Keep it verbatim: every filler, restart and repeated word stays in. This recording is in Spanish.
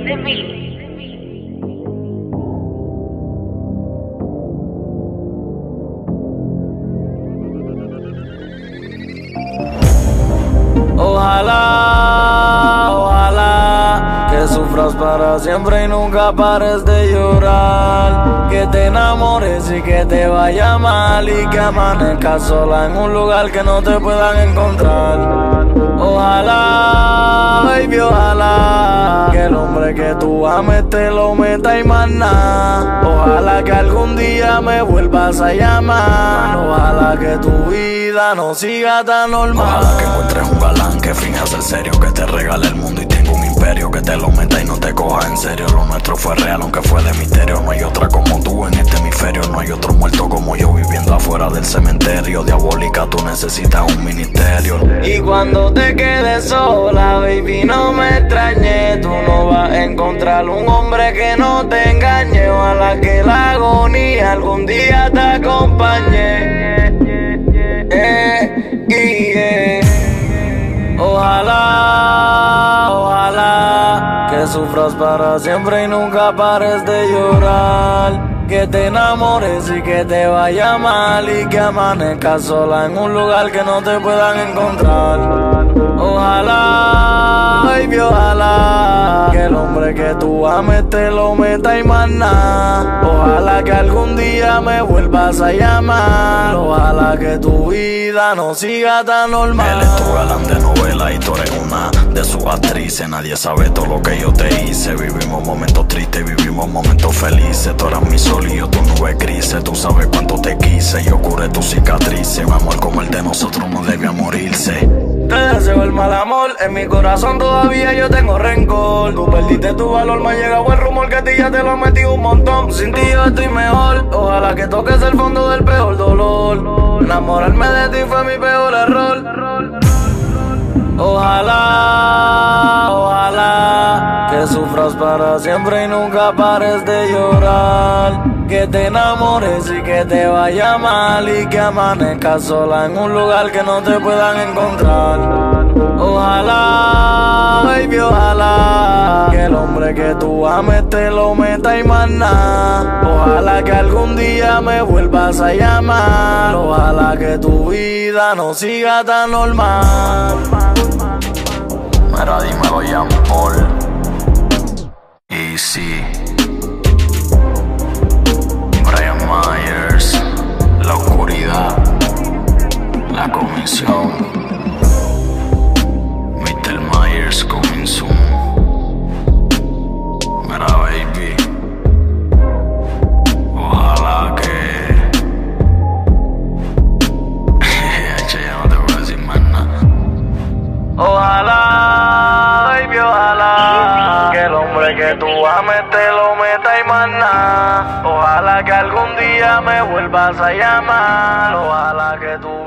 Ojalá, ojalá que sufras para siempre y nunca pares de llorar. Que te enamores y que te vaya mal y que amanezcas sola en un lugar que no te puedan encontrar. Ojalá, baby, ojalá que el hombre que tú ames te lo meta y más nada. Ojalá que algún día me vuelvas a llamar. Ojalá que tu vida no siga tan normal. Ojalá que encuentres un galán que finja ser serio, que te regale el mundo y tenga un imperio, que te lo meta y no te coja en serio. Lo nuestro fue real aunque fue de misterio. No hay otra como tú en este hemisferio. No hay otro muerto como yo viviendo afuera del cementerio. Diabólica, tú necesitas un ministerio. Y cuando te quedes sola, baby, no me extrañes. Tú no vas a encontrar un hombre que no te engañe. Ojalá que la agonía algún día te acompañe. Eh, yeah. Ojalá, ojalá que sufras para siempre y nunca pares de llorar. Que te enamores y que te vaya mal y que amanezcas sola en un lugar que no te puedan encontrar. Ojalá, baby, ojalá que el hombre que tú ames te lo meta y más nada. Ojalá que algún día me vuelvas a llamar. Ojalá que tu vida no siga tan normal. Él es tu galán de novela y tú eres una de sus actrices. Nadie sabe todo lo que yo te hice. Vivimos momentos tristes, vivimos momentos felices. Tú eras mi sol y yo tu nube grises. Tú sabes cuánto te quise, yo curé tus cicatrices. Un amor como el de nosotros no debía morirse. Te deseo el mal amor, en mi corazón todavía yo tengo rencor. Tú perdiste tu valor, me ha llegado el rumor que a ti ya te lo he metido un montón. Sin ti yo estoy mejor, ojalá que toques el fondo del peor dolor. Enamorarme de ti fue mi peor error. Ojalá, ojalá que sufras para siempre y nunca pares de llorar. Que te enamores y que te vaya mal y que amanezcas sola en un lugar que no te puedan encontrar. Ojalá, baby, ojalá que el hombre que tú ames te lo meta y más nada. Ojalá que algún día me vuelvas a llamar. Ojalá que tu vida no siga tan normal. Mira, dímelo, llamo Paul. Y sí, Brian Myers, la oscuridad, la comisión, mister Myers coming soon. Mira, baby, ojalá que H, ya no te voy a decir más nada. Ojalá, baby, ojalá que el hombre que tú ames te lo meta y más nada. Ojalá que algún día me vuelvas a llamar. Ojalá que tú